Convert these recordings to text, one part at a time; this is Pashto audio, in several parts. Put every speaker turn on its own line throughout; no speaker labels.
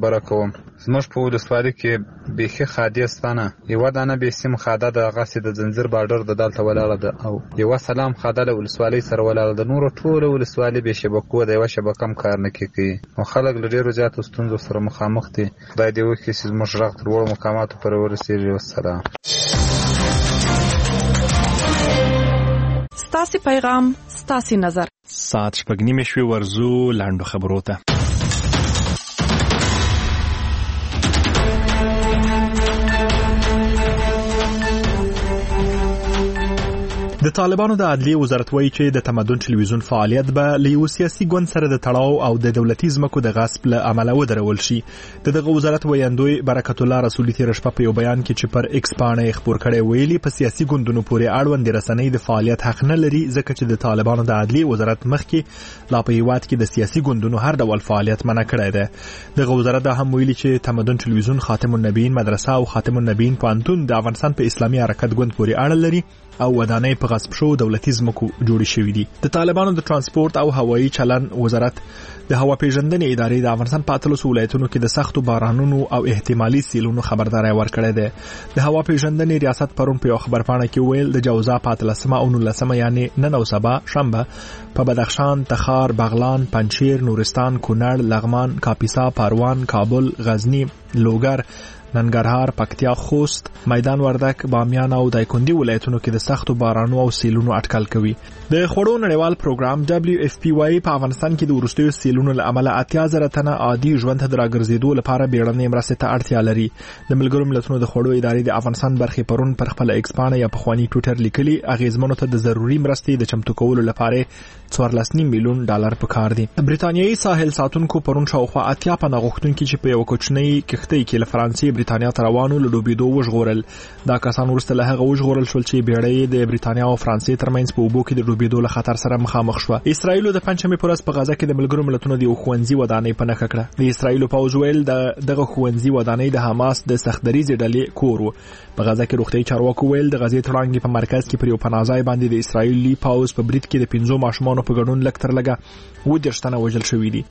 خبره کوم. زموږ په ولسوالۍ کې بیخي خادي ستانه یو دانه به سیم خاده د غاسي د زنجیر بارډر د دالته ولاړه ده او یو سلام خاده له ولسوالۍ سره ولاړه ده. نور ټول ولسوالۍ به شبکو د یو شبکم کار نه کوي او خلک له ډیرو زیاتو ستونزو سره مخامخ دي. خدای دې وکړي چې زموږ غږ تر وړو مقاماتو پورې ورسیږي. والسلام.
ستاسو پیغام ستاسو نظر.
ساعت شپږ نیمې شوې ورزو لاندو خبرو ته. د طالبانو د عدلیې وزارت وایي چې د تمدن ټلویزیون فعالیت به له یو سیاسي ګوند سره د تړاو او د دولتي ځمکو د غصب له امله ودرول شي. دغه وزارت ویاندوی برکت الله رسولي تیر شپه په یو بیان کې چې پر ایکس باندې خبر کړي ویلي په سیاسي ګوندونو پورې اړوند رسنۍ د فعالیت حق نه لري ځکه چې د طالبانو د عدلیې وزارت مخکې لا په هیواد کې د سیاسي ګوندونو هر ډول فعالیت منع کړی دی. دغه وزارت دا هم ویلي چې تمدن ټلویزیون، خاتم النبیین مدرسه او خاتم النبیین پوهنتون د افغانستان په اسلامي حرکت ګوند پورې اړه لري او ودانۍ په غصب شو دولتي ځمکو جوړې شوې دي. د طالبانو د ترانسپورت او هوایي چلن وزارت د هوا پیژندنې ادارې د افغانستان په 13 ولایتونو کې د سختو بارانونو او احتمالي سیلونو خبرداري ورکړې ده. د هوا پیژندنې ریاست پرون په خبرپاڼه کې ویل د جوزا په 13 او 19 یعنی نن او سبا شنبه په بدخشان، تخار، بغلان، پنجشیر، نورستان، کونړ، لغمان، کاپیسا، پروان، کابل، غزنی، لوګر، ننګرهار، پکتیا، خوست، میدان وردک، بامیان او دایکندي ولایتونو کې د سختو بارانونو او سیلونو اټکل کوي. د خړو نړیوال پروګرام WFP په افغانستان کې د ورستیو سیلونو له امله 80,000 تنه عادي ژوند ته راګرځېدو لپاره بیړنۍ مرستې ته اړتیا لري. د ملګرو ملتونو د خړو ادارې د افغانستان برخې پرون پر خپل ایکس باندې یا پخوانی ټویټر لیکلي اغیزمنو ته د ضروري مرستې د چمتو کولو لپاره 14.9 میلیون ډالر پکار دي. بریتانیایي ساحل ساتونکو پرون شاوخوا 80 پناه غوښتونکي چې په یو کوچنۍ کښتۍ کې له فرانسې بریتانیا ته روانو له ډوبېدو وژغورل. دا کسان وروسته له هغه وژغورل شول چې بیړۍ د بریتانیا او فرانسې ترمنځ په اوبو کې د ډوبېدو له خطر سره مخامخ شوه. اسرائیل د پنځمې پر ورځ په غزه کې د ملګرو ملتونو د یو ښوونځي ودانۍ په نښه کړه. د اسرائیل پوځ ویل دغه ښوونځي ودانۍ د حماس د سختدریزې ډلې کور و. په غزه کې روغتیايي چارواکو ویل د غزې تړانګې په مرکز کې پر یو پناهځای باندې د اسرائیلي پوځ په برید کې د 5 ماشومانو په ګډون لږ تر لږه 10 تنه وژل شوي دي.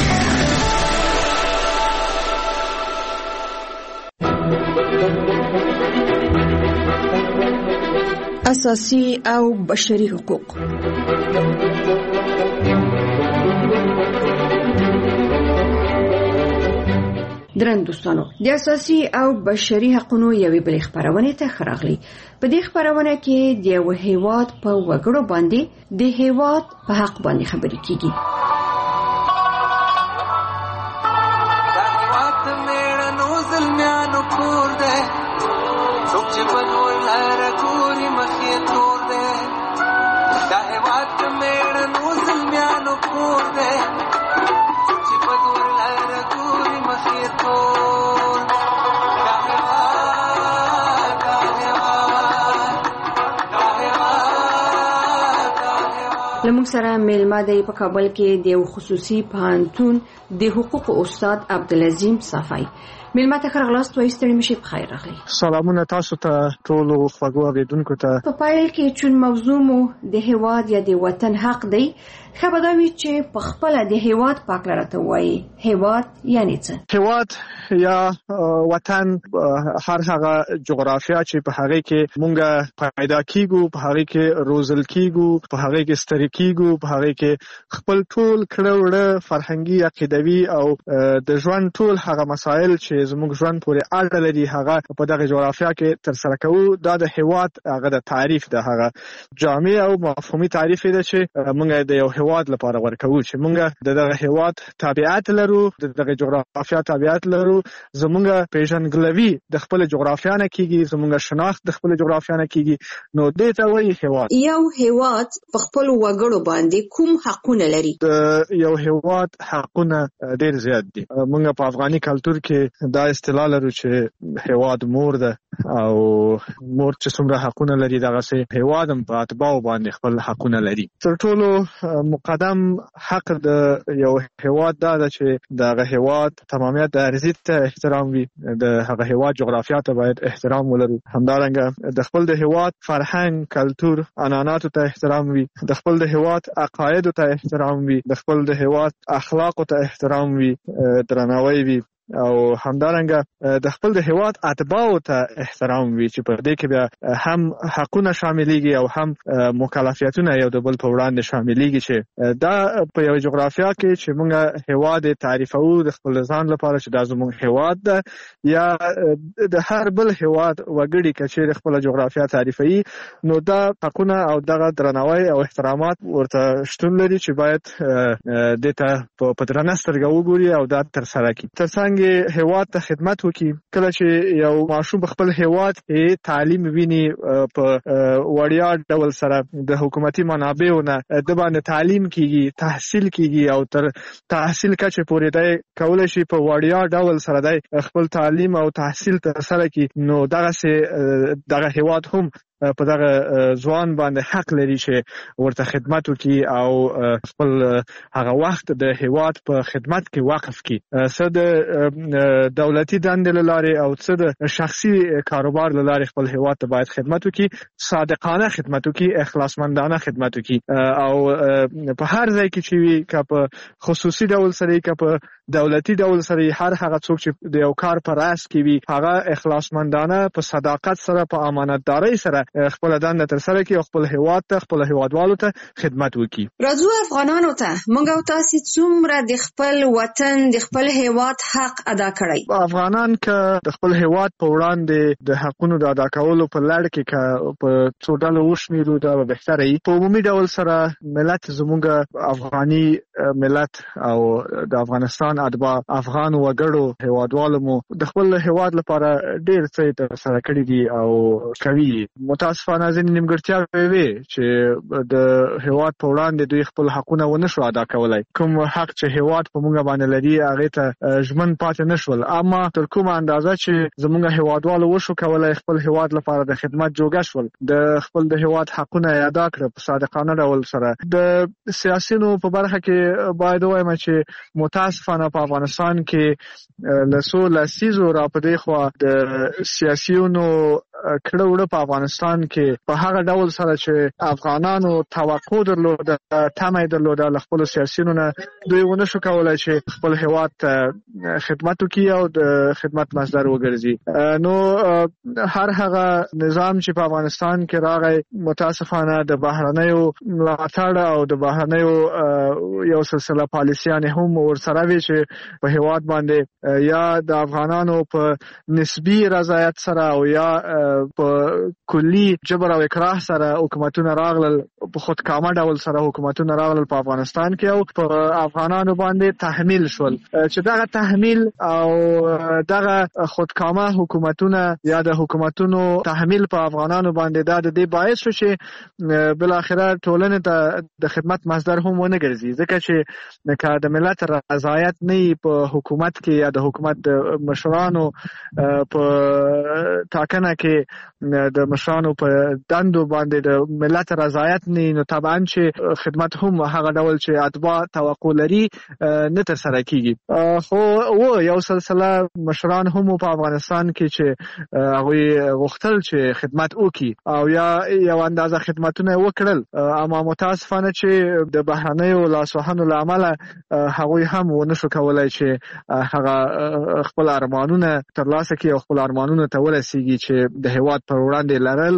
اساسي او بشري حقوق. درن دوستانو، د اساسي او بشري حقوقو یوې بلې خبرونه ته خراغلي. په دې خبرونه کې د یو هیواد په وګړو باندې د هیواد په حق باندې خبرې کیږي. لمونږ سره میلمه دی په کابل کې د یو خصوصي پوهنتون د حقوقو استاد عبدالعظیم صافی. میلمه ته خرغلاست وایي ستړي مشي په خیر راغلی.
سلامونه تاسو ته ټولو خوږو اوریدونکو ته. په
پایل کې چون موضوع مو د هیواد یا د وطن حق دی، خبرداوی چې په خپل د هیواد پاک لرته وایي هیواد یعنی څه؟
هیواد یا وطن هر هغه جغرافیا چې په هغه کې مونږه پیدا کیږو، په هغه کې روزل کیږو، په هغه کې ستړي کیږو، په هغه کې خپل ټول کړهوړه فرهنګي، عقیدوي او د ژوند ټول هغه مسایل چې زموږ ژوند پورې اړه لري هغه په دغه جغرافیا کې تر سره کوو. دا د هیواد هغه د تعریف ده، هغه جامع او مفهومي تعریف دی چې مونږ د یو هیواد لپاره ورکوو چې مونږ دغه هیواد تابعیت لرو، دغه جغرافیا تابعیت لرو. زمونږ پیژندګلوي د خپل جغرافیا نه کیږي، زمونږ شناخت د خپل جغرافیا نه کیږي. نو دې ته وایي هیواد.
یو هیواد په خپل وګړو باندې کوم حقونه لري؟
د یو هیواد حقونه ډیر زیات دي. مونږ په افغاني کلچر کې دا اصطلاح لرو چې هیواد مور ده او مور چې څومره حقونه لري دغه سه هیواد هم په اتباع باندې خپل حقونه لري. تر ټولو مقدم حق د یو هیواد دا ده چې دغه هیواد تمامیت د ارضی ته احترام وي، د هغه هیواد جغرافیا ته باید احترام ولرو. همدارنګه د خپل د هیواد فرهنګ، کلچر، عنعناتو ته احترام وي، د خپل د هیواد عقاید ته احترام وي، د خپل د هیواد اخلاق ته احترام وي، درناوی وي. او همدارنګه د خپل د هیواد اتباعو ته احترام وي چې پر دې کې بیا هم حقونه شاملېږي او هم مکلفیتونه یو د بل په وړاندې شاملېږي چې دا په یو جغرافیا کې چې موږ هیواد تعریفو د خپل ځان لپاره چې دا زموږ هیواد ده یا د هر بل هیواد وګړي کچې خپل جغرافیا تعریفي نو دا حقونه او دغه درناوی او احترامات ورته شتون لري چې باید دته په درنه سترګه وګوري او دا تر سره کړي ترڅنګ هیواد ته خدمت وکړي کله چې یو ماشوم خپل هیواد کې تعلیم ویني په وړیا ډول سره د حکومتي منابعو نه د باندې تعلیم کیږي تحصیل کیږي او تر تحصیل کچې پورې دی کولای شي په وړیا ډول سره دی خپل تعلیم او تحصیل تر سره کړي نو دغه هیواد هم په دغه ځوان باندې حق لري چې ورته خدمت وکړي او خپل هغه وخت د هیواد په خدمت کې وقف کړي څه د دولتي دندې لارې او څه د شخصي کاروبار لارې خپل هیواد ته باید خدمت وکړي صادقانه خدمت وکړي اخلاصمندانه خدمت وکړي او په هر ځای کې چې وي که په خصوصي ډول سره که په دولتي ډول سره هر هغه څوک چې د یو کار پر راس کې وي هغه اخلاصمندانه په صداقت سره په امانتداري سره خپل دنده تر سره کوي خپل هیواد ته خپل هیوادوالو ته خدمت وکړي.
راځو افغانانو ته موږ او تاسو څومره د خپل وطن د خپل هیواد حق ادا کړی.
افغانان که د خپل هیواد په وړاندې د حقونو د ادا کولو په لړ کې په څو ډول وشمیرو دا به بهتره وي. په عمومي ډول سره ملت زموږ افغاني ملت او د افغانستان اتباع افغان وګړو هیوادوالو مو د خپل هیواد لپاره ډیر څه تر سره کړی دي او کوي. متاسفانه ځینې نیمګړتیاوې وي چې د هیواد په وړاندې دوی خپل حقونه ونه شو ادا کولای. کوم حق چې هیواد په موږ باندې لري هغه ته ژمن پاتې نشول اما تر کومه اندازه چې زموږ هیوادوالو وشو کولای خپل هیواد لپاره د خدمت جوګه شول د خپل د هیواد حقونه ادا کړ په صادقانه ډول سره. د سیاسيونو په برخه کې باید وایم چې متاسفانه په افغانستان کې لسو لسیزو را پدې خو د سیاسيونو کړه وړه په افغانستان کې په هغه ډول سره چې افغانانو توقع درلوده تمه درلوده له خپل سیاسيونو نه دوی ونه شو کولای چې خپل هیواد ته خدمت وکړي او د خدمت مصدر وګرځي. نو هر هغه نظام چې په افغانستان کې راغی متاسفانه د بهرنیو ملاتړ او د بهرنیو یو سلسله پالیسیان هم ورسره وی چې په هیواد باندې یا د افغانانو په نسبی رضایت سره او یا په کلی جبر او اکراه سره حکومتونه راغلل په خودکامه ډول سره حکومتونه راغلل په افغانستان کې او په افغانانو باندې تحمیل شول چې دغه تحمیل او دغه خودکامه حکومتونه یا د حکومتونو تحمیل په افغانانو باندې د دې باعث شو چې بل اخره ټولنه ته د خدمت مصدر هم ونه ګرځي ځکه چې که د ملت رضایت نه په حکومت کې یا د حکومت د مشرانو په ټاکنه کې د مشرانو په دندو باندې د ملت رضایت نه طبعا چې خدمت هم هغه ډول چې اتباع توقع لري نه تر سره کیږي. خو یو سلسله مشران هم په افغانستان کې چې هغه غوښتل چې خدمت وکړي او یا یو اندازه خدمتونه وکړل اما متاسفانه چې د بهرنیو لاسوهنو لامل هغه هم ونه شو کولای چې هغه خپل ارمانونه ترلاسه کړي او خپل ارمانونه ته ورسیږي چې د هیواد پر وړاندې لرل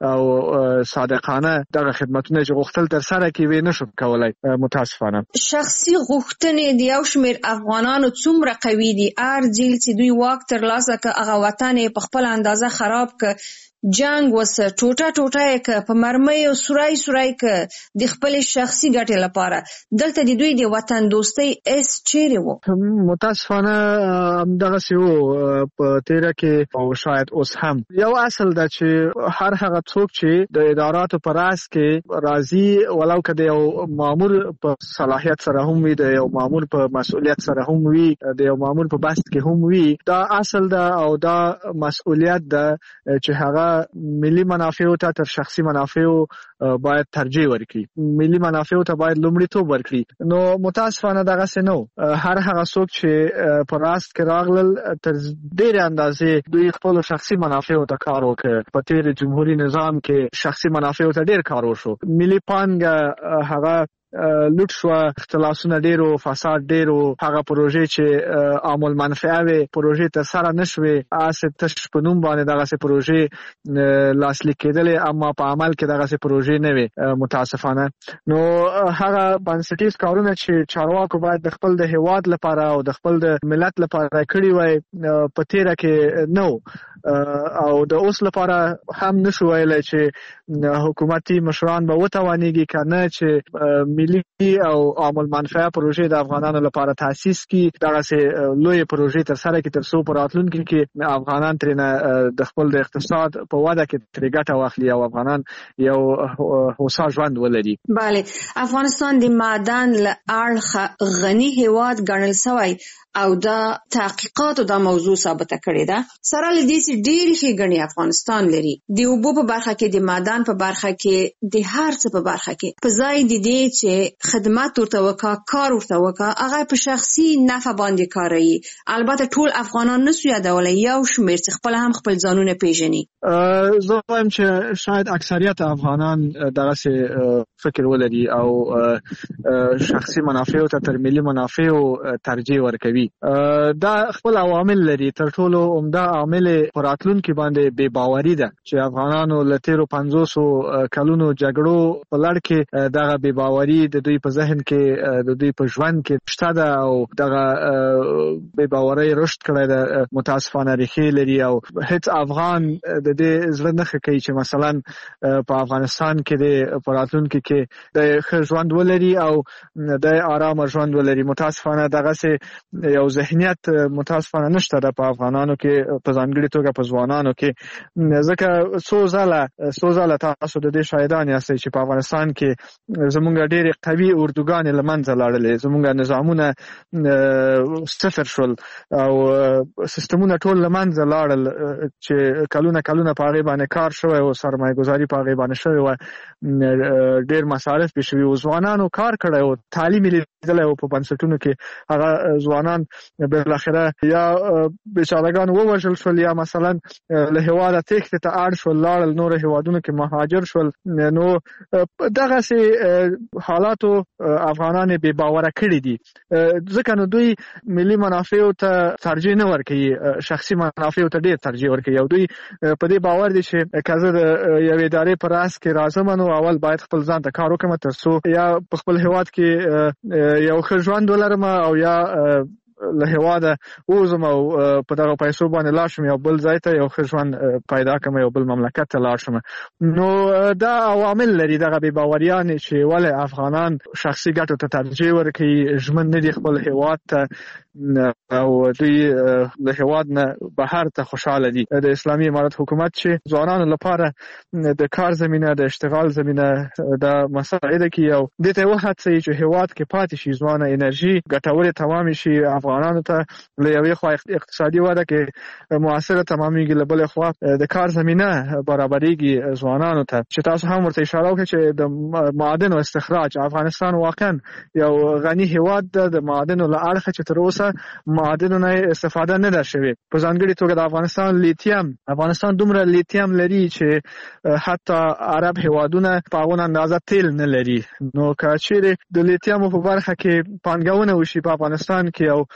او صادقانه دغه خدمتونه چې غوښتل تر سره کوي نشو کولای. متاسفانه
شخصي غوښتنې د یو شمېر افغانانو څومره قوي دي ارجل چې دوی واک ترلاسه کړي هغه وطن په خپل اندازه خراب کړي جنگ وسه ټوټه ټوټه ک په مرمۍ او سورای ک د خپل شخصي ګټې لپاره دلته د دوی د وطن دوستۍ اس چیرې وو.
متاسفانه دغه سیو په تیره کې او شاید اوس هم یو اصل دا چې هر هغه څوک چې د اداراتو پر راس کې راضي ولو کده یو مامور په صلاحیت سره هم وي د یو مامور په مسؤلیت سره هم وي د یو مامور په بست کې هم وي دا اصل دا او دا مسؤلیت دا چې هغه ملي منافع ته تر شخصي منافع باید ترجیح ورکړي ملي منافع ته باید لومړیتوب ورکړي. نو متاسفانه دغه څه نو هر هغه څوک چې په راست کې راغلل تر ډېر اندازې دوی خپل شخصي منافع ته کار وکړ. په تیر جمهوریت نظام کې شخصي منافع ته ډېر کار وشو. ملي پانګه هغه لوټ شو، اختلاسونه ډیرو، فساد ډیرو، هغه پروژې چې عامل منفعه وي پروژې تر سره نشوي، اسه تش په نوم باندې دغه سه پروژې لاسلیک کېدلې، اما په عمل کې دغه سه پروژې نه وي متاسفانه. نو هغه بنسټیز کارونه چې چارواکو باید د خپل د هیواد لپاره او د خپل د ملت لپاره کړی وای په تیره کې نو او د اوس لپاره هم نشو ویلای چې حکومتي مشران به وتوانيږي کنه چې ملي او عامل منفعه پروژې د افغانانو لپاره تاسیس کی، دغه سه لوی پروژې تر سره کې تر څو پر راتلونکي کې افغانان ترنه د خپل د اقتصاد په وده کې تر ګټه واخلي او افغانان یو هوسا ژوند ولري.
بله، افغانستان د معدن له اړخه غني هیواد ګڼل شوی او دا تحقیقاتو دا موضوع ثابته کړې ده. سره له دې چې ډېرې ښېګڼې افغانستان لري، د اوبو په برخه کې، د معدن په برخه کې، د هر څه په برخه کې، په ځای د دې چې خدمت ورته وکړه، کار ورته وکړه، هغه په شخصي نفع باندې کاروي. البته ټول افغانان نسو یادولی، یو شمېر چې خپل هم خپل ځانونه پیژني.
زه وایم چې شاید اکثریت افغانان دغه سه فکر ولري او شخصي منافع ته تر ملي منافع ترجیح ورکوي. دا خپل عوامل لري. تر ټولو عمده عامل پر راتلونکي باندې بے باوري ده چې افغانانو له تیرو 500 کلونو جګړو په لړ کې دغه بے باوري د دوی په ذهن کې، د دوی په ژوند کې شته ده او دغه بے باوري رشد کړی ده، متاسفانه ریښې لري او هیڅ افغان د دې زړه نه کوي چې مثلا په افغانستان کې د پر راتلونکي کې د ښه ژوند ولري او د آرام ژوند ولري. متاسفانه دغه سه یو ذهنیت متاسفانه نشته د په افغانانو کې، په ځانګړي توګه په ځوانانو کې. ځکه څو ځله تاسو د دې شاهدان یاستئ چې په افغانستان کې زموږ ډېرې قوي اردوګانې له منځه لاړلې، زموږ نظامونه صفر شول او سیستمونه ټول له منځه لاړل چې کلونه په هغې باندې کار شوی او سرمایه ګذاري په هغې باندې شوې وه، ډېر مصارف پې شوي وو، ځوانانو کار کړی و، تعلیم یې لیدلی و په بنسټونو کې. هغه ځوانان بالاخره یا بیچارهګان ووژل شول یا مثلا له هیواده تېښتې ته اړ شول، لاړل نورو هیوادونو کې مهاجر شول. نو دغسې حالاتو افغانان بې باوره کړي دي، ځکه نو دوی ملي منافعو ته ترجیح نه ورکوي، شخصي منافعو ته ډېر ترجیح ورکوي او دوی په دې باور دي چې که زه د یوې ادارې په راس کې راځم نو اول باید خپل ځان ته کار وکړم تر څو یا په خپل هیواد کې یو ښه ژوند ولرم او یا له هیواده ووځم او په دغه پیسو باندې لاړ شم یو بل ځای ته یو ښه ژوند پیدا کړم، یو بل مملکت ته لاړ شم. نو دا عوامل لري دغه بې باوریانې چې ولې افغانان شخصي ګټو ته ترجیح ورکوي، ژمن نه دي خپل هیواد ته او دوی له هیواد نه بهر ته خوشحاله دي. د اسلامي امارت حکومت چې ځوانانو لپاره د کار زمینه، د اشتغال زمینه د مساعده کوي او دې ته وهڅوي چې هیواد کې پاتې شي ځوانه انرژي ګټورې تمامې شي، افغانانو ته له یوې خوا اقتصادي وده کې موثره تمامېږي، له بلې خوا د کار زمینه برابرېږي ځوانانو ته. چې تاسو هم ورته اشاره وکړئ چې د معادنو استخراج، افغانستان واقعا یو غني هیواد ده، د معادنو له اړخه چې تر اوسه معادنو نه استفاده نه ده شوې. په ځانګړي توګه د افغانستان لیتیم، افغانستان دومره لیتیم لري چې حتی عرب هیوادونه په هغونه اندازه تیل نه لري. نو که چیرې د لیتیمو په برخه کې پانګونه وشي په افغانستان کې او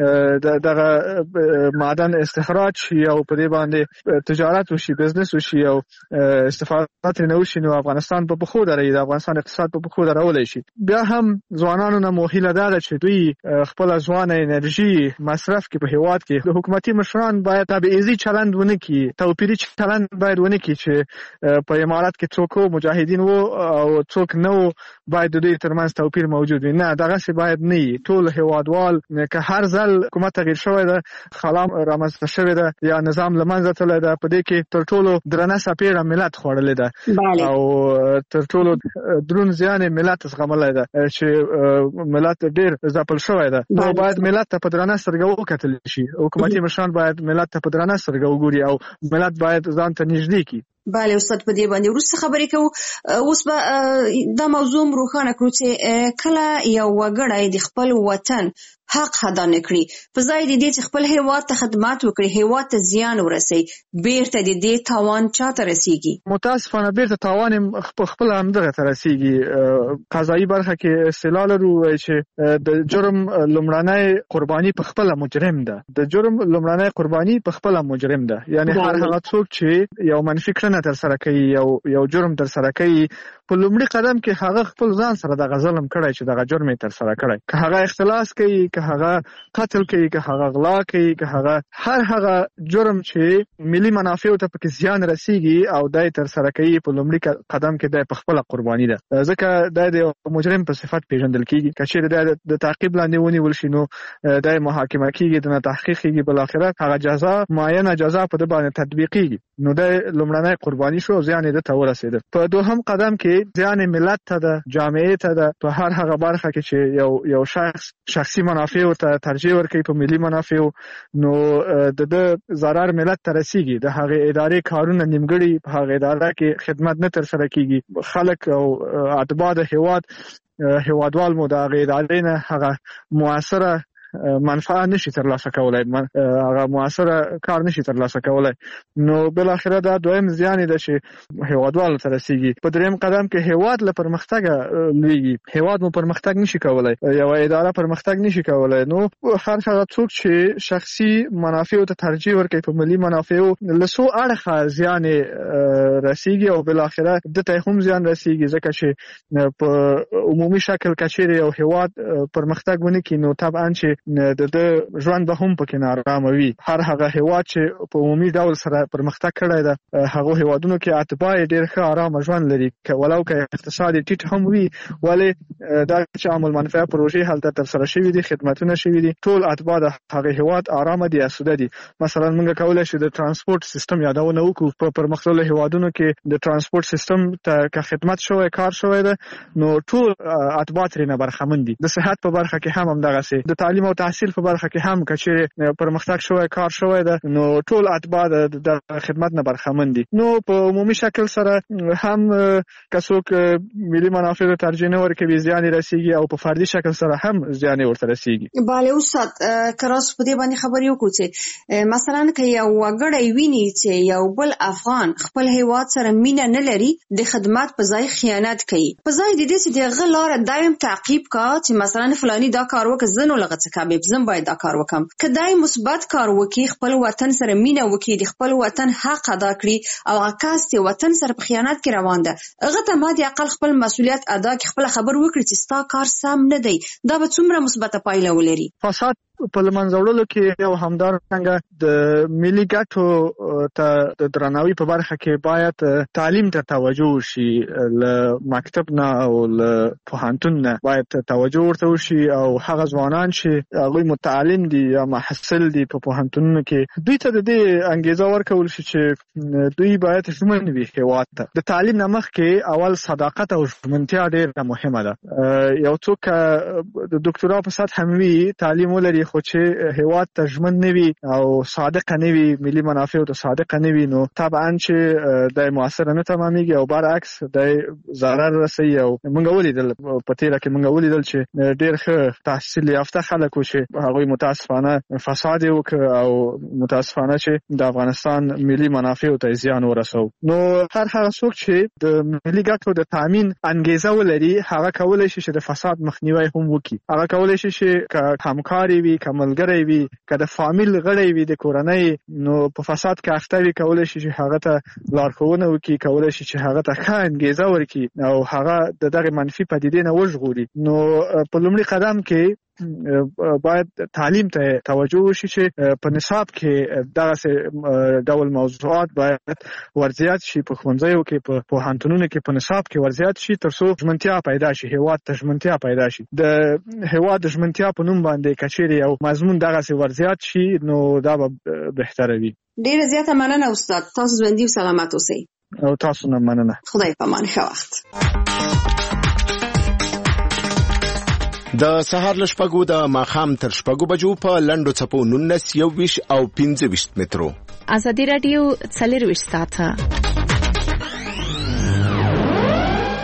دغه معدن استخراج شي او په دې باندې تجارت وشي، بزنس وشي او استفاده ترې نه وشي، نو افغانستان په پښو دروي، د افغانستان اقتصاد په پښو درولی شي. بیا هم ځوانانو نه مو هیله ده چې دوی خپله ځوانه انرژي مصرف کړي په هیواد کې. د حکومتي مشران باید تبعیضي چلند ونه کړي، توپیري چلند باید ونه کړي چې په امارات کې څوک مجاهدین وو او څوک نه وو، باید د دوی ترمنځ توپیر موجود وي. نه، دغسې باید نه وي. ټول هیوادوال که هر ځل حکومت تغییر شوی ده، خلا رامنځته شوې ده یا نظام له منځه تللی ده، په دې کې تر ټولو درنه څپېړه ملت خوړلې ده او تر ټولو دروند زیان ملت زغملی ده چې ملت ډېر ځپل شوی ده. نو باید ملت ته په درنه سترګه وکتل شي، حکومتي مشران باید ملت ته په درنه سترګه وګوري او ملت باید ځان ته نږدې کړي.
بله استاد، په دې باندې وروسته خبرې کوو. اوس به دا موضوع روښانه کړو چې کله یو وګړی د خپل وطن حق ادا نه کړي، په ځای د دې چې خپل هیواد ته خدمات وکړي، هیواد ته زیان ورسي، بیرته د دې تاوان چاته رسیږي؟
متاسفانه بیرته تاوان خپل همدغه ته رسیږي. قضایي برخه کې اصطلاح لرو چې د جرم لومړنۍ قرباني په خپل مجرم ده. د جرم لومړنۍ قرباني په خپل مجرم ده، یعنی هر هغه څوک چې یو منفي کړنه تر سره کوي، یو جرم تر سره کوي، په لومړي قدم کې هغه خپل ځان سره د ظلم کړی چې دغه جرم تر سره کړی، که هغه اختلاس کوي، که هغه قتل کوي، که هغه غلا کوي، که هغه هر هغه جرم چې ملي منافع ته پکې زیان رسیږي او دای تر سره کوي، په لومړي قدم کې د خپل قرباني ده. ځکه د مجرم په صفت پیژندل کیږي. که چیرې د تعقیب لاندې ونیول شي نو د محاکمه کیږي، د تحقیق کیږي، بل اخرت هغه جزا معینه جزا په د باندې تطبیقیږي، نو د لومړنۍ قرباني شو، زیان یې ته ورسېده. په دوهم قدم کې زیان ملت ته ده، جامعه ته ده، په هر هغه برخه کې چې یو شخصي منافع ته ترجیح ورکوي په ملي منافع، نو د ضرر ملت ته رسیږي. د هغه ادارې کارونه نیمګړي، په هغه اداره کې خدمت نه تر سره کیږي، خلک او اتباع د هیوادوال مو د هغه ادارې نه هغه موثره منفعه نشي ترلاسه کولای، هغه موثره کار نشي ترلاسه کولای. نو بل اخره دا دویم زیان دی چې هیوادوال ته رسیږي. په دریم قدم کې هیواد له پرمختګ لویږي، هیواد مو پرمختګ نشي کولای، یو اداره پرمختګ نشي کولای. نو هر هغه څوک چې شخصي منافع ته ترجیح ورکوي په ملي منافع له څو اړخه زیان رسیږي او بل اخره د ته هم زیان رسیږي، ځکه چې په عمومي شکل کچېره یو هیواد پرمختګ ونه کوي نو طبعا چې د ژوند به هم پکې نارامه وي. هر هغه هیواد چې په عمومي ډول سره پرمختګ کړی ده، هغه هیوادونو کې اتباع ډېر ښه آرامه ژوند لري، ولو که اقتصاد ټیټ هم وي، ولې دا چې عامل منفعه پروژې هلته تر سره شوي دي، خدمتونه شوي دي، ټول اتباع د هغه هیواد آرامه دي، اسوده دي. مثلا موږ کولای شو د ترانسپورت سیستم یادونه وکړو. په پرمختللو هیوادونو کې د ترانسپورت سیستم ته که خدمت شوی، کار شوی ده، نو ټول اتباع ترې نه برخمن دي. د صحت په برخه کې هم همدغسې، د تعلیم او تحصیل په برخه کې هم کچې پرمختګ شوی، کار شوی ده، نو ټول اتباع د خدمت نه برخمن دي. نو په عمومي شکل سره هم که څوک ملي منافع ته ترجیح نه ورکوي، زیان رسیږي، او په فردي شکل سره هم زیان ورته رسیږي.
بله استاد، که راست په دې باندې خبرې وکړو چې مثلا که یو وګړی ویني چې یو بل افغان خپل هیواد سره مینه نه لري، د خدمت په ځای خیانت کوي، په ځای د دې چې دغه لاره دایم تعقیب کا چې مثلا فلانی دا کار وکړ، زه نو لغه څه کوم، زه باید دا کار وکم. که دای مثبت کار وکړي، خپل وطن سره مینه وکړي، د خپل وطن حق ادا کړي، او هغه کس چې وطن سره په خیانت کې روان ده، هغه ته ما د اقل خپل مسؤلیت ادا کړي، خپل خبر وکړي چې ستا کار سم نه دی، دا به څومره مثبته پایله ولري.
فساد په لمنځه کې یو همدارنګه د ملي ګټو ته د درناوي په برخه کې باید تعلیم ته توجه وشي، له مکتب نه او له پوهنتون نه باید توجه ورته وشي، او هغه ځوانان چې هغوی متعلم دي یا محصل دي په پوهنتونونو کې، دوی ته د دې انګیزه ورکول شي چې دوی باید ژمن وي هیواد ته. د تعلیم نه مخکې اول صداقت او ژمنتیا ډېره مهمه ده. یو څوک د ډاکټرا په سطح هم وي، تعلیم ولري، خو چې هیواد ته ژمن نه وي او صادق نه وي، ملي منافع ته صادق نه وي، نو طبعا چې د موثر نه تمامېږي او برعکس د ضرر رسوي. او موږ ولیدل په تیره کې موږ ولیدل چې ډېر ښه تحصیل یافته خلک و چې هغوی متاسفانه فساد یې وکړ او متاسفانه چې د افغانستان ملي منافع ته زیان ورسو. نو هر هغه څوک چې د ملي ګټو د تامین انګیزه ولري، هغه کولی شي چې د فساد مخنیوی هم وکړي. هغه کولی شي چې که همکاري وي، که ملګری وي، که د فامیل غړی وي، د کورنۍ، نو په فساد کې اخته وي، کولی شي چې هغه ته لارښوونه وکړي، کولی شي چې هغه ته ښه انګیزه ورکړي او هغه د دغه منفي پدیدې نه وژغوري. نو په لومړي قدم کې باید تعلیم ته توجه وشي چې په نصاب کې دغه ډول موضوعات باید ورزیات شي، په ښوونځیو کې، په پوهنتونونو کې په نصاب کې ورزیات شي، ترڅو ژمنتیا پیدا شي، هیواد ته ژمنتیا پیدا شي. د هیواد د ژمنتیا په نوم باندې کچېرې یو مضمون دغسې ورزیات شي، نو دا به بهتره وي.
ډېره زیاته مننه استاد، تاسو ژوندي او سلامت اوسئ.
او تاسو نه مننه.
خدای په امان. ښه وخت.
د سهار له شپږو د ماښام تر شپږو بجو په لنډو څپو 19 21 او 25 مترو.
ازادي رادیو 24 ساعته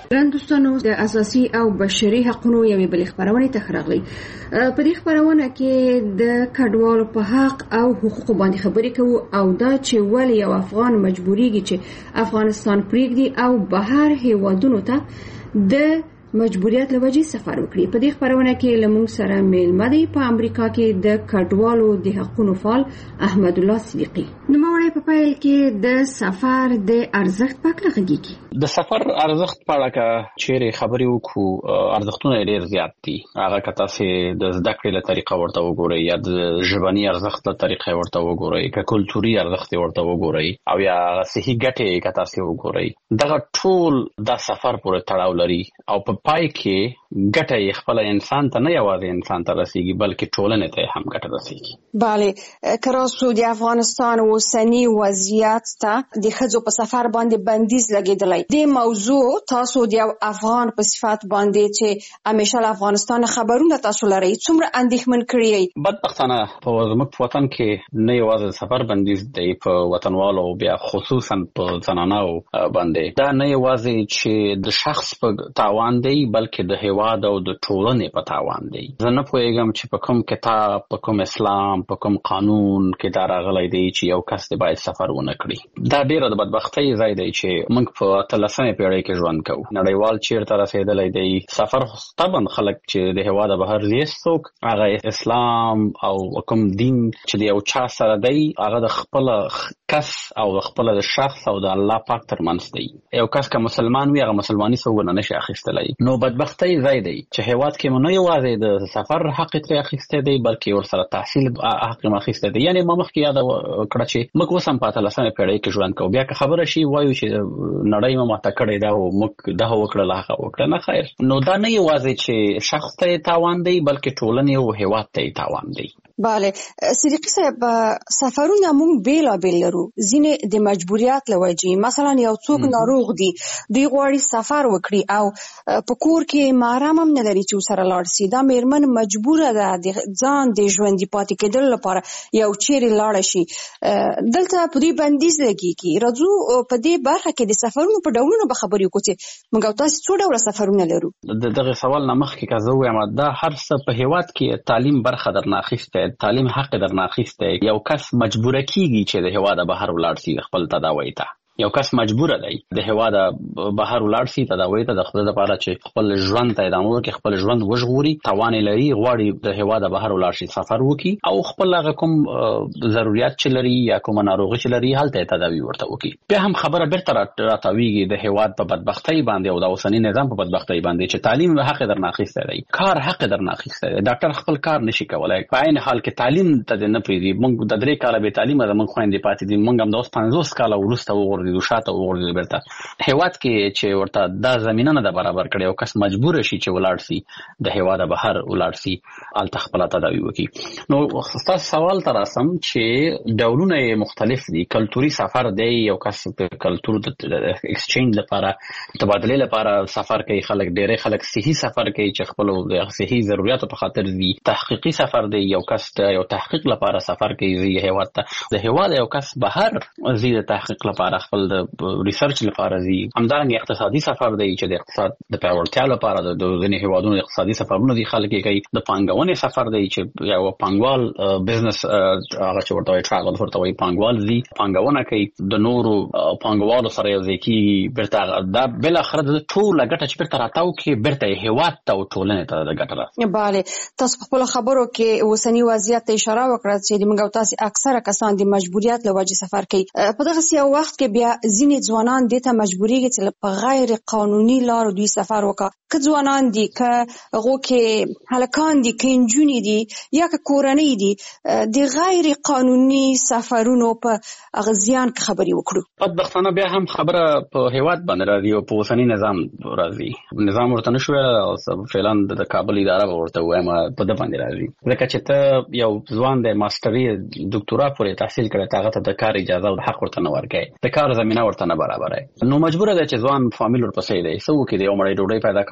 دوستانو د اساسي او بشري حقوقو یوې بلې خبرونه ته خراغلي. په دې خبرونه کې د کډوالو په حق او حقوقو باندې خبرې کوو او دا چې ولې یو افغان مجبوریږي چې افغانستان پریږدي او بهر هیوادونو ته د مجبوریت لوجې سفر وکړي. په دې خبرونه کې لمونږ سره میلمه دی په امریکا کې د کډوالو د حقوقو فعال احمد الله صدیقي. نو موږ په پیل کې د سفر د ارزښت په اړه غږیږي.
د سفر ارزښت په اړه چیرې خبرې وکړو، ارزښتونه ډېر زیات دي. هغه که تاسو د زده کړې له طریقه ورته وګورئ یا د ژبني ارزښت له طریقه ورته وګورئ، که کلتوري ارزښت ورته وګورئ او یا صحي ګټې که تاسو وګورئ، دغه ټول د سفر پورې تړاو لري او په پای کې ګټه یې خپل انسان ته نه یوازې انسان ته رسیږي بلکې ټولنې ته هم ګټه رسیږي.
بله، کراسو د افغانستان اوسنی وضعیت ته د ښځو په سفر باندې بندیز لګېدلی. د موضوع تاسو د یو افغان په صفت باندې چې همیشه له افغانستان خبرونه تاسو لرئ څومره اندېښمن کړی؟
بدبختانه په زموږ په وطن کې نه یوازې سفر بندیز دی په وطنوالو، بیا خصوصا په زنانو باندې دا نه یوازې چې د شخص په تاوان دی بلکې د هیواد او د ټولنې په تاوان دی. زه نه پوهیږم چې په کوم کتاب، په کوم اسلام، په کوم قانون کې دا راغلی دی چې یو کس دی باید سفر ونه کړي. دا ډیره د بدبختۍ ځای دی چې موږ په 13مې پیړۍ کې ژوند کوو. نړیوال چیرته رسیدلی دی. سفر طبعا خلک چې د هیواد بهر دي څوک هغه اسلام او کوم دین چې د یو چا سره دی هغه د خپل کس او د خپل شخص او د الله پاک ترمنځ دی. یو کس که مسلمان وي هغه مسلمانۍ څوک نه شي اخیستلی. نو بدبختۍ ځای دی چې هیواد کې نه یوازې د سفر حق ترې اخیستی دی بلکې ورسره تحصیل حق هم اخیستی دی. یعنې ما مخکې یاد کړه چې موږ اوس هم په 13مې پیړۍ کې ژوند کوو. بیا که خبره شي وایو چې نړۍ مو ماته کړې ده او موږ دغه وکړله هغه وکړه. نه خیر، نو دا نه یوازې چې شخص ته تاوان دی بلکې ټولنې او هیواد ته تاوان دی.
بله صدیقي صاحب، سفرونه موږ بیلابیل لرو. ځینې د مجبوریت له وجې، مثلا یو څوک ناروغ دی، دوی غواړي سفر وکړي او په کور کې محرم هم نه لري چې ورسره لاړ شي. دا میرمن مجبوره ده د ځان د ژوندي پاتې کېدلو لپاره یو چیرې لاړه شي. دلته په دوی بندیز لګېږي. راځو په دې برخه کې د سفرونو په ډولونو به خبرې وکړو چې موږ او تاسو څو ډوله سفرونه لرو.
د دغه سوال نه مخکې که زه ووایم دا هر څه په هیواد کې تعلیم برخه درنه اخیستی، تعلیم حق درنه اخیستی. یو کس مجبوره کیږي چې د هیواد بهر ولاړ شي خپل تداوی ته. یو کس مجبوره دی د هیواد بهر ولاړ شي تداوی ته د خپل لپاره چې خپل ژوند ته ادامه ورکړي، خپل ژوند وژغوري، توان لري، غواړي د هیواد بهر ولاړ شي، سفر وکړي او خپل هغه کوم ضرورت چې لري یا کوم ناروغي چې لري هلته تداوی ورته وکړي. بیا هم خبره بیرته راتاویږي د هیواد په بدبختۍ باندې او د اوسنی نظام په بدبختۍ باندې چې تعلیم حق درنه اخیستی دی، کار حق درنه اخیستی دی. ډاکټر خپل کار نشي کولای، په عین حال کې تعلیم ته نه پریږدي. موږ د 3 کاله به تعلیم زموږ خويندې پاتې دي، موږ هم د 50 کاله وروسته وګورئ شاته وګورئ بیرته هیواد کې چې ورته دا زمينه نه برابر کړي او کس مجبور شي چې ولاړ شي د هیواد بهر ولاړ شي الته خپل تداوی وکړي. نو تاسو سوال تر اسم چې ډولونه مختلف دي. کلتوري سفر دی، یو کس په کلتور د ایکسچینج لپاره تبادله لپاره سفر کوي. خلک ډېر خلک صحي سفر کوي چې خپل د صحي ضرورتو په خاطر دي. تحقیقي سفر دی، یو کس یو تحقیق لپاره سفر کوي هیواد ته. د هیواد یو کس بهر زی د تحقیق لپاره خپل د ریسرچ لپاره زی. همدارنګه اقتصادي سفر دی چې د اقتصاد د پیاوړتیا لپاره د ځینې هیوادونو اقتصادي سفرونه دي خلک کوي. د پانګونې سفر دی چې یو پانګوال بزنس هغه چې ورته ټراول ورته وي پانګوال زی پانګونه کوي د نورو پانګوالو سره یو ځکه برته دا بل اخر د ټول ګټه چې برته راتاو کې برته هیواد ته او ټولنې ته د ګټه راځي.
بله تاسو په خپل خبرو کې اوسنی وضعیت ته اشاره وکړه چې موږ او تاسو اکثره کسان د مجبوریت له وجې سفر کوي. په دغه یو وخت کې بیا ځینې ځوانان د ته مجبوریږي چې په غیر قانوني لارو دوی سفر وکړي. که ځوانان دي، که هغو کې هلکان دي، که نجونې دي یا که کورنۍ دي، د غیر قانوني سفرونو په اغزیان کې خبرې وکړو.
بدبختانه بیا هم خبره په هیواد باندې راځي او په اوسنی نظام راځي. نظام ورته نشو او فعلا د کابل اداره ورته وایم په د باندې راځي. ځکه چې ته یو ځوان د ماستري ډاکټرا پورې تحصیل کړی، هغه ته د کار اجازه او حق ورته نه ورکړي، د کار زمينه ورته نه برابر. نو مجبور دی چې ځوان فامیل ورپسې دی سو کې دی او مړی ډوډۍ پیدا کول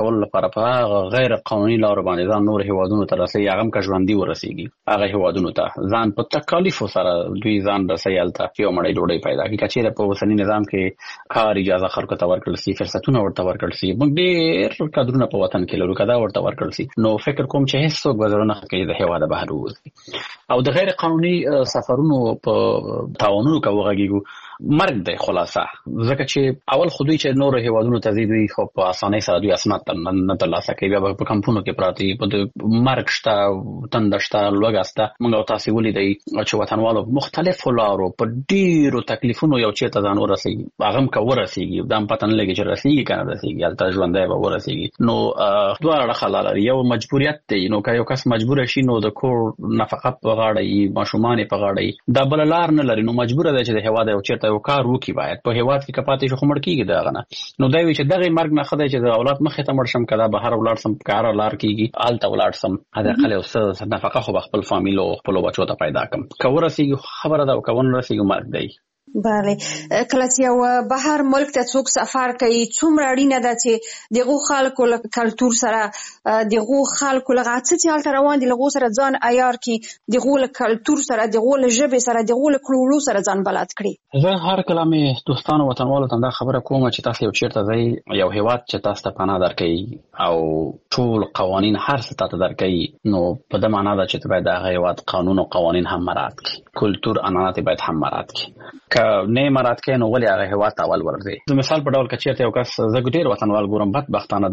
کول لپاره په هغه غیر قانوني لارو باندې ځان نور هیوادونو ته رسي، هغه هم که ژوندي ورسیږي هغه هیوادونو ته ځان په تکالیفو سره دوی ځان رسي هلته یو مړۍ ډوډۍ پیدا کړي. که چېرې په اوسني نظام کې کار اجازه خلکو ته ورکړل شي، فرصتونه ورته ورکړل شي، موږ ډېر قدرونه په وطن کې لرو، که دا ورته ورکړل شي نو فکر کوم چې هېڅوک به زړه نه ښه کوي د هېواده بهر ووځي. او د غیر قانوني سفرونو په تاوانونو که وغږېږو مرګ دی خلاصه، ځکه چې اول خو دوی چې نورو هیوادونو ته ځي دوی خو په اسانۍ سره دوی اسناد نه ترلاسه کوي، بیا په کمپونو کې پراته وي، په مرګ شته، تنده شته، لوږه شته. موږ او تاسې ولیدئ چې وطنوالو په مختلفو لارو په ډېرو تکلیفونو یو چېرته ځان ورسېږي، هغه هم که ورسېږي دا هم پته نه لګي چې رسېږي که نه رسېږي، هلته ژوندی به ورسېږي. نو دواړه اړخه لري، یو مجبوریت دی، نو که یو کس مجبوره شي نو د کور نفقه په غاړه یي، ماشومان یې په غاړه یي، دا بله لار نه لري، نو مجبوره دی چې د هېواد یو چېرته یو کار وکړي، باید په هېواد کې که پاتې شو خو مړ کېږي د هغه نه. نو دا وایي چې دغې مرګ نه ښه دی چې د اولاد مخې ته مړ شم، که دا بهر ولاړ سم، که هره لار کېږي هلته ولاړ سم، حداقل یو څه نفقه خو به خپل فامیل او خپلو بچو ته پیدا کړم. که ورسېږي خبره ده او که ونه رسېږي مرګ دی.
بله، کله چې یو بهر ملک ته څوک سفر کوي څومره اړینه ده چې دغو خلکو له کلتور سره، دغو خلکو له هغه څه چې هلته روان دي له هغو سره ځان عیار کړي، دغو له کلتور سره، دغو له ژبې سره، دغو له کړو سره ځان بلد کړي.
زه هر کله مې دوستانو وطنوالو ته دا خبره کوم چې تاسو یو چېرته ځئ، یو هېواد چې تاسو ته پناه درکوي او ټول قوانین هر څه تاته درکوي، نو په ده معنا ده چې ته باید د هغه هېواد قانون او قوانین هم مراعات کړي، کلتور عنعنات باید هم مراعات کړي. که نه مراعات کوي نو ولې هغه هېواد ته اول ورځي. د مثال په ډول که چېرته یو کس، زه ډېر وطنوال ګورم بدبختانه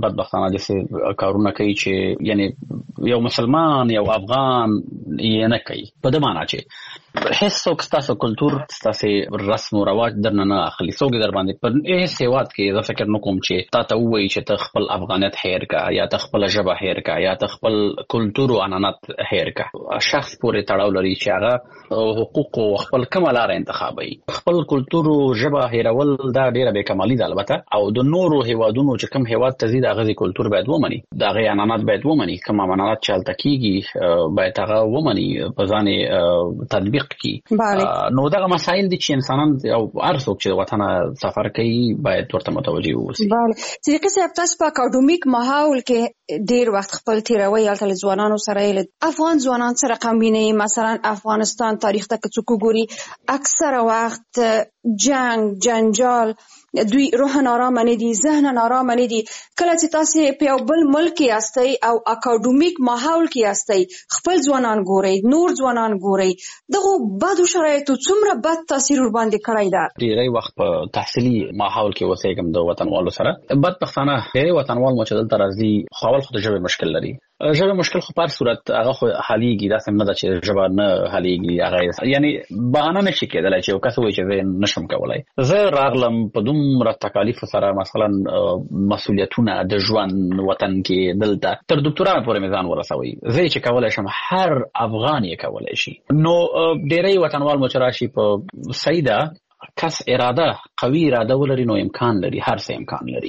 داسې کارونه کوي چې یعنې یو مسلمان یو افغان یې نه کوي، په ده معنا چې هېڅوک ستاسو کلتور، ستاسې رسم و رواج درنه نه اخلي، څوک یې در باندې په هېڅ هېواد کې زه فکر نه کوم چې تا ته ووایي چې ته خپل افغانیت هېر کا، یا ته خپله ژبه هېر کا، یا ته خپل کلتور و عنعنات هېر کا. شخص پورې تړاو لري چې هغه حقوق او خپل کومه لاره انتخابوي. خپل کلتور او ژبه هېرول دا ډېره بېکمالي ده البته، او د نورو هېوادونو چې کوم هېواد ته ځي د هغه کلتور باید ومني، د هغې عنعنات باید ومني، کوم عنعنات چې هلته کېږي باید هغه ومني، په ځان یې تطبیق کړي. نو دغه مسایل دي چې انسانان او هر څوک چې د وطنه سفر کوي باید ورته متوجه واوسي.
بله، صدیقي صاحب، تاسو په اکاډمیک ماحول کې ډېر وخت خپل تېروئ، هلته له ځوانانو سره یې افغان ځوانان سره رقم وینئ. مثلا افغانستان تاریخ ته که څوک وګوري، اکثره وخت جنگ، جنجال، دوی روحن آرام نه دي، ذهن آرام نه دي. کله چې تاسو په یو بل ملک یاستئ او اکاډمیک ماحول کې یاستئ، خپل ځوانان ګورئ، نور ځوانان ګورئ، دغه بدو شرایطو څومره بد تاثیر ورباندې کړی ده.
ډېری وخت په تحصیلي ماحول کې اوسېږم د وطنوالو سره، بدبختانه ډېری وطنوال مو چې دلته راځي خو اول خو د ژبې مشکل لري. ژبه مشکل خو په هر صورت هغه خو حلیږي، داسې نه ده چې ژبه نه حلیږي، هغه یعنې بهانه نشي کېدلی چې یو کس ووایي چې زه نشم کولی. زه راغلم په دومره تکالیفو سره، مثلا مسؤلیتونه د ژوند وطن کې دلته تر دکتورا پورې مې ځان ورسوي، زه چې کولی شم هر افغان یې کولی شي. نو ډېری وطنوال مو چې راشي په صحیح ده، کس اراده، قوي اراده ولري نو امکان لري، هر څه امکان لري.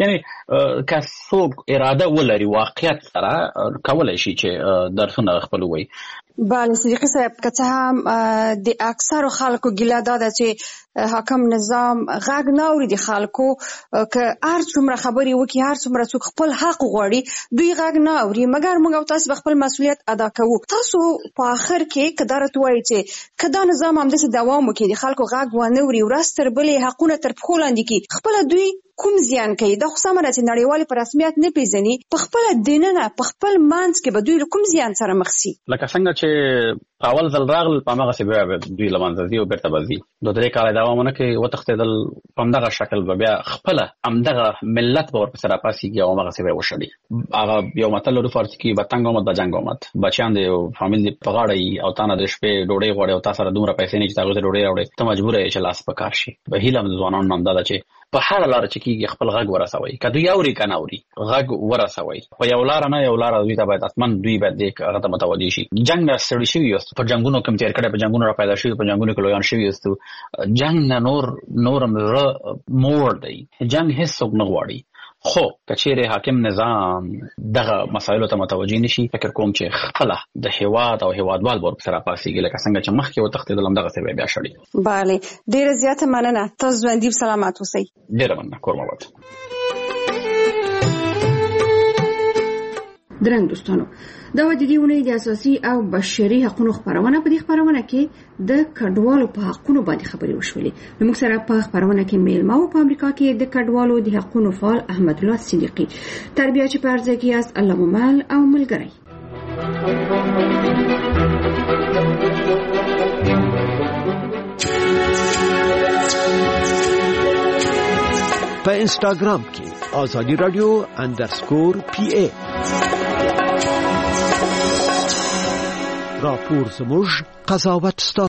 یعنی که څوک اراده ولري واقعیت سره کولی شي چې درسونه خپل ووایي.
بله صدیقي صاحب، که څه هم د اکثرو خلکو ګیله دا ده چې حاکم نظام غږ نه اوري د خلکو، که هر څومره خبرې وکړي، هر څومره څوک خپل حق غواړي، دوی غږ نه اوري. مګر موږ او تاسو به خپل مسؤلیت ادا کوو. تاسو په آخر کې که دا راته وایي چې که دا نظام همداسې دوام وکړي، د خلکو غږ ونه اوري، ورځ تر بلې حقونه تر پښو لاندې کړي، خپله دوی کوم زیان کوي؟ دا خو سمه ده چې نړیوالې په رسمیت نه پیژني، په خپله دننه په خپل منځ کې به دوی له کوم زیان سره مخ شي؟
لکه څنګه چې اول ځل راغلل په هماغسې بیا دوی له منځه ځي او بېرته به ځي. 2-3 کاله دوام ونه کوي، وتښتېدل، په همدغه شکل به بیا خپله همدغه ملت به ورپسې راپاسېږي او هماغسې به یې وشړي. هغه یو متل لرو فارسي کې، به تنګ آمد به جنګ آمد. بچیان د یو فامیل دې په غاړه وي او تا نه د شپې ډوډۍ غواړي او تا سره دومره پیسې نه چې تا هغوی ته ډوډۍ راوړې، ته مجبوره یې چې لاس په کار شي. به هیله د ځوانانو همدا ده چې په هره لاره چې کېږي خپل غږ ورسوئ، که دوی اوري که نه اوري، غږ ورسوئ. په یو لاره نه یو لاره دوی ته باید حتما دوی باید هغه ته متوجه شي. جنګ نه ستړي شوي یاستو، په جنګونو کې تېر کړی، په جنګونو را پیدا شوي، په جنګونو کې لویان شوي یاستو. جنګ نه نورم زړه موړ دی، جنګ هېڅوک نه غواړي. خو که چیرې حاکم نظام دغه مسایلو ته متوجه نشي، فکر کوم چې خپله د هېواد او هېوادوال به ورپسې راپاڅېږي، لکه څنګه چې مخکې وتښتېدل همدغسې به بیا شړي.
بله، ډېره زیاته مننه. تاسو ژوندي سلامت اوسئ.
ډېره مننه، کور مو اباد.
درنګ دوستانو دا د دې ونې د اساسي او بشري حقوقو خبرونه په دې خبرونه کې د کډوالو په حقوقو باندې خبرې وشولې. موږ سره په خبرونه کې میلمه او په امریکا کې د کډوالو د حقوقو فعال احمد الله صدیقي تربیه چې پرځه کې است الله ممل او ملګری.
په انستګرام کې آزادی رادیو _PA راپور زموږ قضاوت